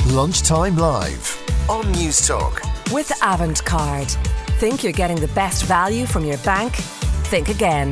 Lunchtime Live on News Talk. With Avantcard. Think you're getting the best value from your bank? Think again.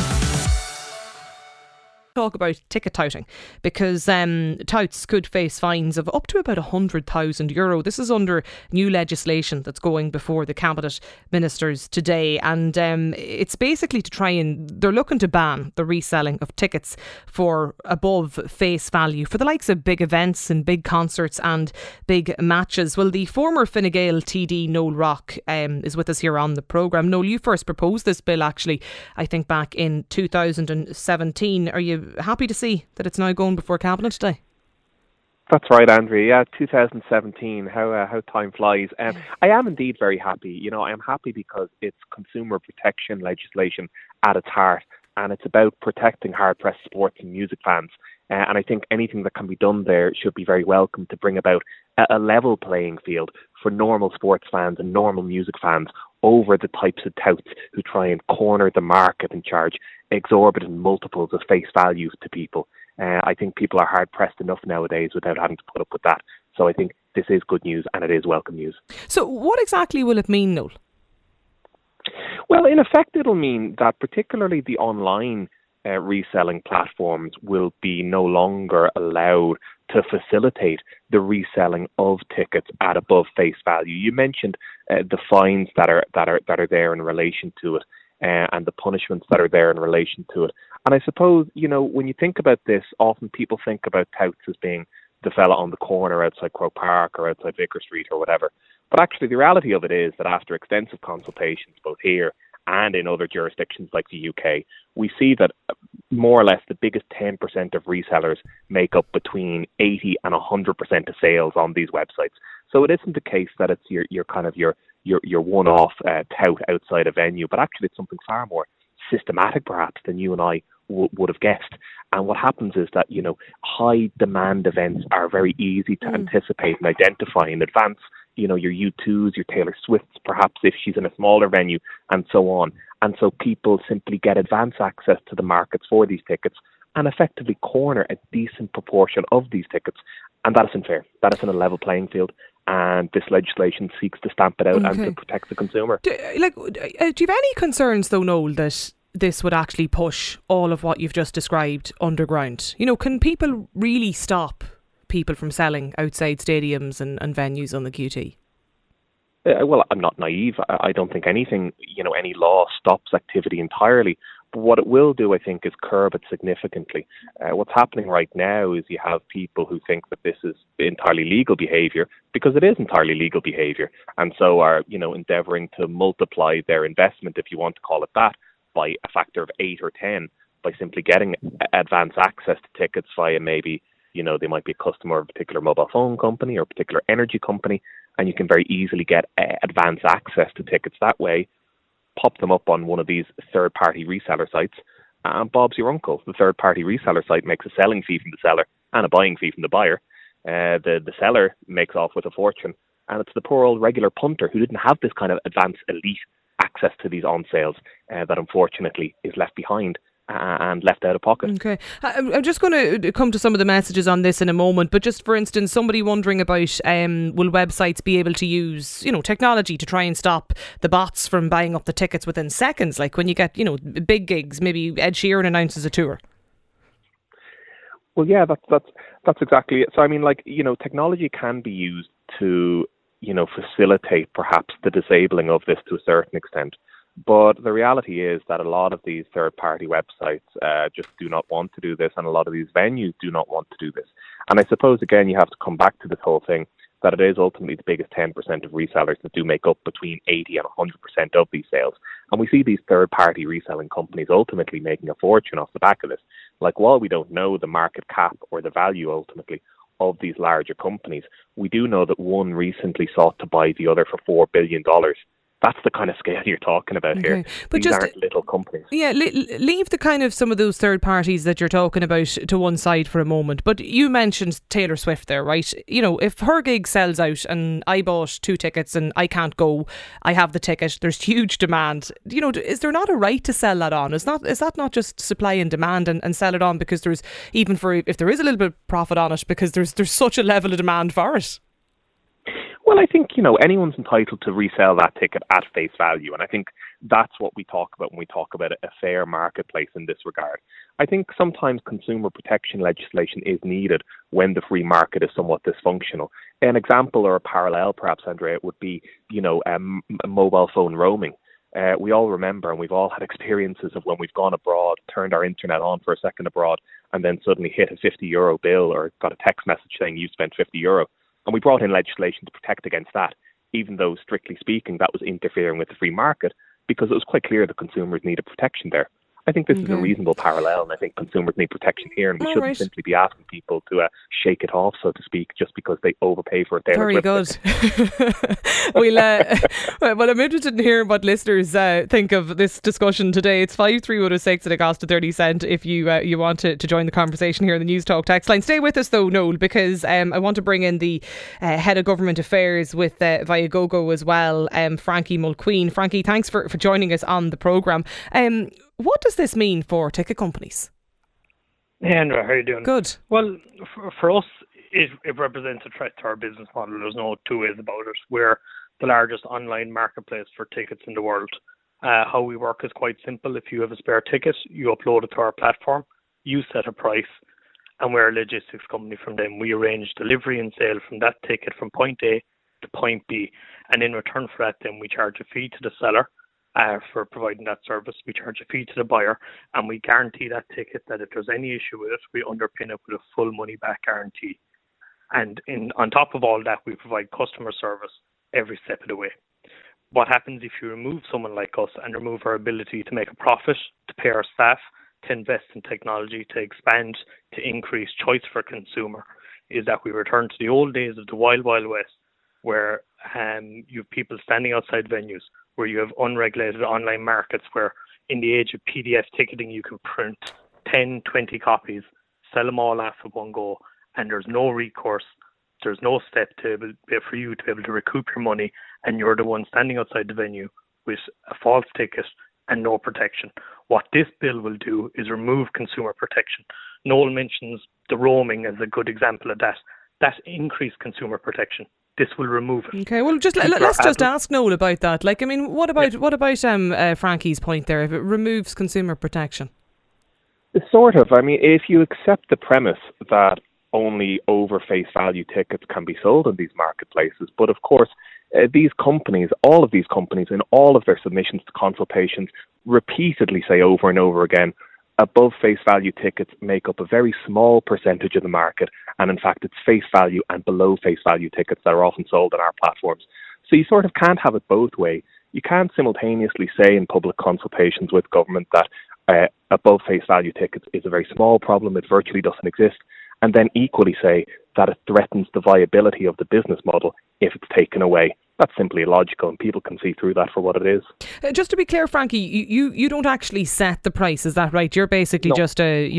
Talk about ticket touting, because touts could face fines of up to about €100,000. This is under new legislation that's going before the Cabinet Ministers today, and it's basically to try and they're looking to ban the reselling of tickets for above face value for the likes of big events and big concerts and big matches. Well, the former Fine Gael TD Noel Rock is with us here on the programme. Noel, you first proposed this bill actually, I think back in 2017. Are you happy to see that it's now going before Cabinet today? That's right, Andrea. Yeah, 2017. How time flies. I am indeed very happy. You know, I am happy because it's consumer protection legislation at its heart, and it's about protecting hard-pressed sports and music fans. And I think anything that can be done there should be very welcome to bring about a level playing field for normal sports fans and normal music fans over the types of touts who try and corner the market and charge exorbitant multiples of face value to people. I think people are hard pressed enough nowadays without having to put up with that. So I think this is good news, and it is welcome news. So what exactly will it mean, Noel? Well, in effect, it'll mean that particularly the online reselling platforms will be no longer allowed to facilitate the reselling of tickets at above face value. You mentioned the fines that are there in relation to it, and the punishments that are there in relation to it. And I suppose, you know, when you think about this, often people think about touts as being the fella on the corner outside Croke Park or outside Vicar Street or whatever. But actually the reality of it is that after extensive consultations, both here and in other jurisdictions like the UK, we see that more or less the biggest 10% of resellers make up between 80 and 100% of sales on these websites. So it isn't the case that it's your one-off tout outside a venue, but actually it's something far more systematic perhaps than you and I would have guessed. And what happens is that, you know, high demand events are very easy to anticipate and identify in advance. You know, your U2s, your Taylor Swifts, perhaps if she's in a smaller venue, and so on. And so people simply get advance access to the markets for these tickets and effectively corner a decent proportion of these tickets. And that isn't fair. That isn't a level playing field. And this legislation seeks to stamp it out and to protect the consumer. Do you have any concerns, though, Noel, that this would actually push all of what you've just described underground? You know, can people really stop people from selling outside stadiums and venues on the QT? Well, I'm not naive. I don't think anything, you know, any law stops activity entirely. But what it will do, I think, is curb it significantly. What's happening right now is you have people who think that this is entirely legal behaviour, because it is entirely legal behaviour, and so are, you know, endeavouring to multiply their investment, if you want to call it that, by a factor of 8 or 10 by simply getting advance access to tickets via maybe, you know, they might be a customer of a particular mobile phone company or a particular energy company, and you can very easily get advance access to tickets that way, pop them up on one of these third-party reseller sites, and Bob's your uncle. The third-party reseller site makes a selling fee from the seller and a buying fee from the buyer. The seller makes off with a fortune, and it's the poor old regular punter who didn't have this kind of advanced elite access to these on sales that unfortunately is left behind and left out of pocket. Okay. I'm just going to come to some of the messages on this in a moment, but just for instance, somebody wondering about will websites be able to use, you know, technology to try and stop the bots from buying up the tickets within seconds, like when you get, you know, big gigs, maybe Ed Sheeran announces a tour? Well, yeah, that's exactly it. So I mean, like, you know, technology can be used to, you know, facilitate perhaps the disabling of this to a certain extent. But the reality is that a lot of these third-party websites just do not want to do this, and a lot of these venues do not want to do this. And I suppose, again, you have to come back to this whole thing, that it is ultimately the biggest 10% of resellers that do make up between 80 and 100% of these sales. And we see these third-party reselling companies ultimately making a fortune off the back of this. Like, while we don't know the market cap or the value ultimately of these larger companies, we do know that one recently sought to buy the other for $4 billion. That's the kind of scale you're talking about here. But These just aren't little companies. Yeah, leave the kind of some of those third parties that you're talking about to one side for a moment. But you mentioned Taylor Swift there, right? You know, if her gig sells out and I bought 2 tickets and I can't go, I have the ticket, there's huge demand. You know, is there not a right to sell that on? Is that not just supply and demand and sell it on because there's, even for if there is a little bit of profit on it, because there's such a level of demand for it? Well, I think, anyone's entitled to resell that ticket at face value. And I think that's what we talk about when we talk about a fair marketplace in this regard. I think sometimes consumer protection legislation is needed when the free market is somewhat dysfunctional. An example or a parallel, perhaps, Andrea, would be, mobile phone roaming. We all remember, and we've all had experiences of when we've gone abroad, turned our internet on for a second abroad, and then suddenly hit a €50 bill or got a text message saying you spent €50. And we brought in legislation to protect against that, even though, strictly speaking, that was interfering with the free market, because it was quite clear that consumers needed protection there. I think this is a reasonable parallel, and I think consumers need protection here, and we shouldn't simply be asking people to shake it off, so to speak, just because they overpay for it. Very good. Well, I'm interested in hearing what listeners think of this discussion today. It's 53106 at a cost of 30 cents if you want to join the conversation here in the News Talk text line. Stay with us though, Noel, because I want to bring in the Head of Government Affairs with Viagogo as well, Frankie Mulqueen. Frankie, thanks for joining us on the programme. What does this mean for ticket companies? Hey, Andrew, how are you doing? Good. Well, for us, it represents a threat to our business model. There's no two ways about it. We're the largest online marketplace for tickets in the world. How we work is quite simple. If you have a spare ticket, you upload it to our platform, you set a price, and we're a logistics company from them. We arrange delivery and sale from that ticket from point A to point B. And in return for that, then we charge a fee to the seller for providing that service. We charge a fee to the buyer, and we guarantee that ticket that if there's any issue with it, we underpin it with a full money back guarantee. And on top of all that, we provide customer service every step of the way. What happens if you remove someone like us and remove our ability to make a profit, to pay our staff, to invest in technology, to expand, to increase choice for consumer, is that we return to the old days of the Wild Wild West, where you have people standing outside venues, where you have unregulated online markets, where in the age of PDF ticketing, you can print 10, 20 copies, sell them all off at one go, and there's no recourse, there's no step for you to be able to recoup your money, and you're the one standing outside the venue with a false ticket and no protection. What this bill will do is remove consumer protection. Noel mentions the roaming as a good example of that. That increased consumer protection. This will remove it. Okay, well, let's just ask Noel about that. Like, I mean, what about Frankie's point there? If it removes consumer protection, sort of. I mean, if you accept the premise that only over face value tickets can be sold in these marketplaces, but of course, these companies, all of these companies, in all of their submissions to consultations, repeatedly say over and over again, above face value tickets make up a very small percentage of the market, and in fact it's face value and below face value tickets that are often sold on our platforms. So you sort of can't have it both ways. You can't simultaneously say in public consultations with government that above face value tickets is a very small problem, it virtually doesn't exist, and then equally say that it threatens the viability of the business model if it's taken away. That's simply illogical, and people can see through that for what it is. Just to be clear, Frankie, you don't actually set the price, is that right? You're basically so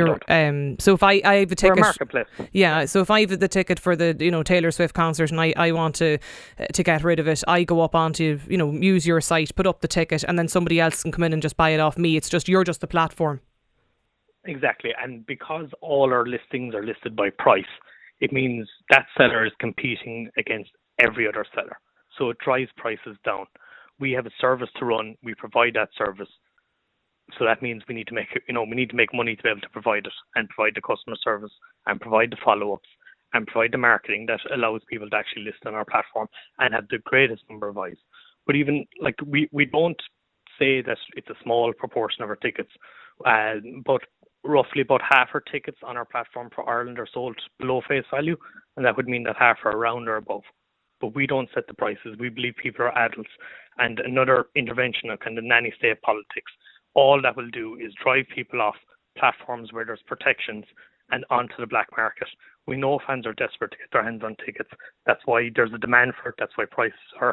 if I have a ticket, we're a marketplace. Yeah, so if I have the ticket for the Taylor Swift concert and I want to get rid of it, I go up onto use your site, put up the ticket, and then somebody else can come in and just buy it off me. It's just you're just the platform. Exactly, and because all our listings are listed by price, it means that seller is competing against every other seller. So it drives prices down. We have a service to run. We provide that service. So that means we need to make money to be able to provide it, and provide the customer service, and provide the follow-ups, and provide the marketing that allows people to actually list on our platform and have the greatest number of eyes. But even we don't say that it's a small proportion of our tickets, but roughly about half our tickets on our platform for Ireland are sold below face value, and that would mean that half are around or above. But we don't set the prices. We believe people are adults, and another intervention of kind of nanny state politics, all that will do is drive people off platforms where there's protections and onto the black market. We know fans are desperate to get their hands on tickets. That's why there's a demand for it. That's why prices are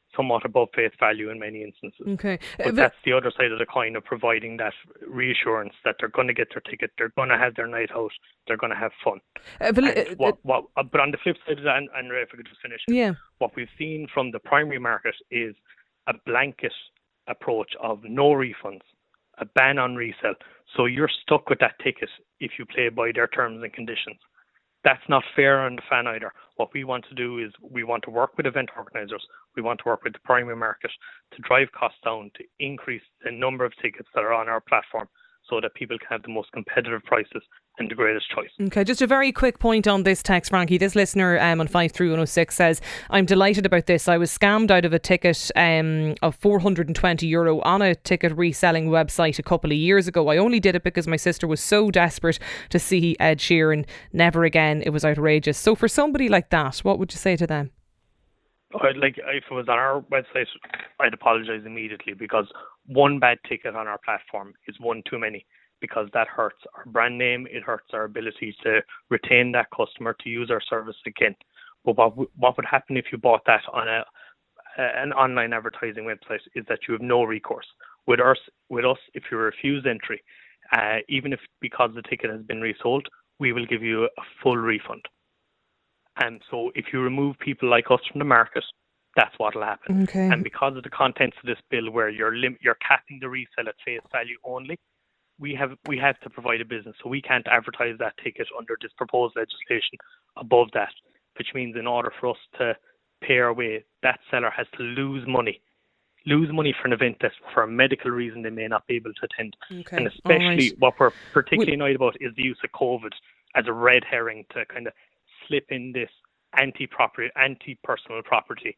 somewhat above face value in many instances. Okay. But that's the other side of the coin of providing that reassurance that they're going to get their ticket, they're going to have their night out, they're going to have fun. But on the flip side of that, and if I could just finish, what we've seen from the primary market is a blanket approach of no refunds, a ban on resale. So you're stuck with that ticket if you play by their terms and conditions. That's not fair on the fan either. What we want to do is we want to work with event organisers. We want to work with the primary market to drive costs down, to increase the number of tickets that are on our platform so that people can have the most competitive prices and the greatest choice. Okay, just a very quick point on this text, Frankie. This listener on 53106 says, I'm delighted about this. I was scammed out of a ticket of €420 on a ticket reselling website a couple of years ago. I only did it because my sister was so desperate to see Ed Sheeran. Never again. It was outrageous. So for somebody like that, what would you say to them? Like, if it was on our website, I'd apologise immediately, because one bad ticket on our platform is one too many, because that hurts our brand name, it hurts our ability to retain that customer to use our service again. But what would happen if you bought that on an online advertising website is that you have no recourse. With us, if you refuse entry, even if because the ticket has been resold, we will give you a full refund. And so if you remove people like us from the market, that's what will happen. Okay. And because of the contents of this bill where you're capping the resale at face value only, we have to provide a business. So we can't advertise that ticket under this proposed legislation above that, which means in order for us to pay our way, that seller has to lose money for an event that for a medical reason they may not be able to attend. Okay. And especially what we're particularly annoyed about is the use of COVID as a red herring to kind of slip in this anti-personal property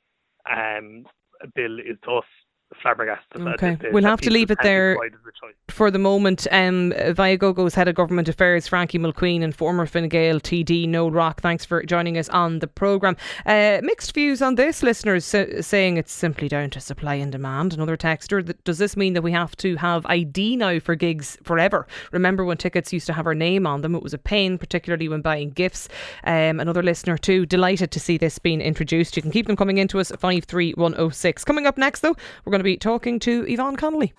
bill is to us flabbergasted. Okay, we'll have to leave it there for the moment. Viagogo's Head of Government Affairs, Frankie Mulqueen, and former Fine Gael TD Noel Rock, thanks for joining us on the programme. Mixed views on this, listeners saying it's simply down to supply and demand. Another texter, does this mean that we have to have ID now for gigs forever? Remember when tickets used to have our name on them? It was a pain, particularly when buying gifts. Another listener too, delighted to see this being introduced. You can keep them coming into us at 53106. Coming up next though, we're going to be talking to Yvonne Connolly.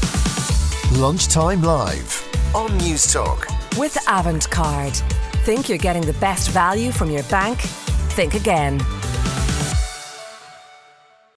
Lunchtime Live on News Talk. With Avantcard. Think you're getting the best value from your bank? Think again.